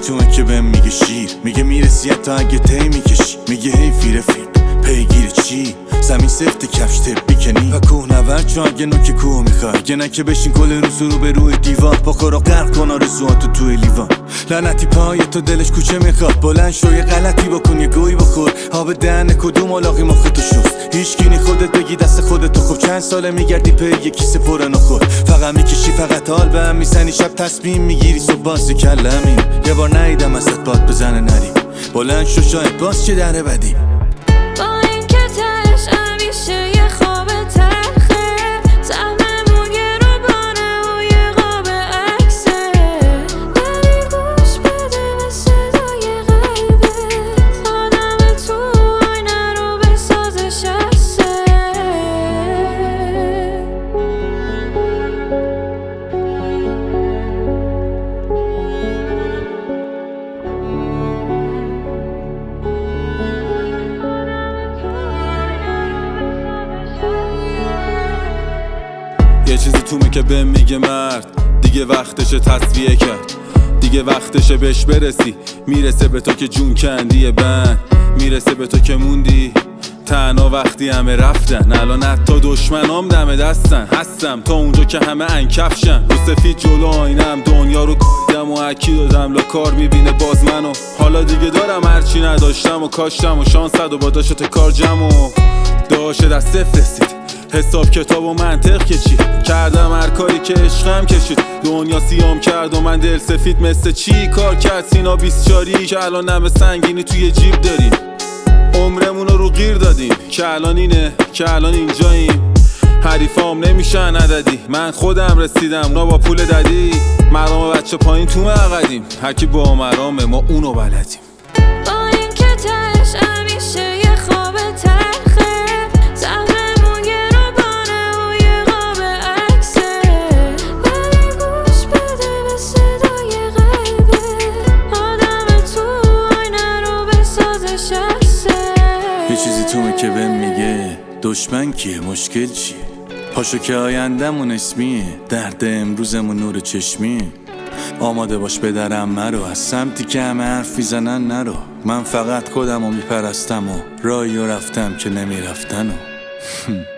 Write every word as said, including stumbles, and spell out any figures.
تومه که بهم میگه شیر، میگه میرسی تا اگه تی میکشی، میگه حیفی رفیق پیگیر چی؟ زمین سفت کفش تب بیکنی و کوه نورد چون اگه نوک کوه میخوای، اگه نکه بشین کل روز رو به روی دیوان با کارا غرق کن آرزوهاتو توی لیوان. لعنتی پای تو دلش کوچه میخواد، بلند شو یه غلطی بکن یه گوی بخور، آب دهن کدوم علاقی مختو شست، هیچ کی نی خودت بگی دست خودتو. خب چند ساله میگردی پی یه کیسه پر نخور، فقط میکشی فقط حال به هم میزنی، شب تصمیم میگیری صبح باز کلمین. یه بار نیدم ازت باد بزنه نری، بلند شو شاید باز چه دره بدی. یه چیزی تومه که بهم میگه مرد دیگه وقتشه تصفیه کرد، دیگه وقتشه بهش برسی، میرسه به تو که جون کندی بند، میرسه به تو که موندی تنها وقتی همه رفتن. الان حتی دشمنام دم دستن، هستم تا اونجا که همه انکفشن، رو سفید جلو آینم دنیا رو کایدم و حکی دادم لا کار میبینه باز منو. حالا دیگه دارم هرچی نداشتم و کاشتم و شانصد و با داشت کار جمع و داشت دست صفر رسید، حساب کتاب و منطق که چی کردم، هر کاری که عشقم کشید، دنیا سیام کرد و من دل سفید مثل چی کار کرد سینا بیست چاری که الان نمه سنگینی توی جیب داریم، عمرمون رو گیر دادیم که الان اینه که الان اینجاییم، حریفام نمیشن عددی، من خودم رسیدم نا با پول ددی، مرام بچه پایین تو مقدیم، هرکی با مرامه ما اونو بلدیم. یه چیزی تومه که بهم میگه دشمن کیه مشکل چیه، پاشو که آیندمون اسمیه، درد امروزمون نور چشمیه، آماده باش به درم مرو، از سمتی که همه حرف میزنن نرو، من فقط خودم رو میپرستم و راهی رو رفتم که نمیرفتن و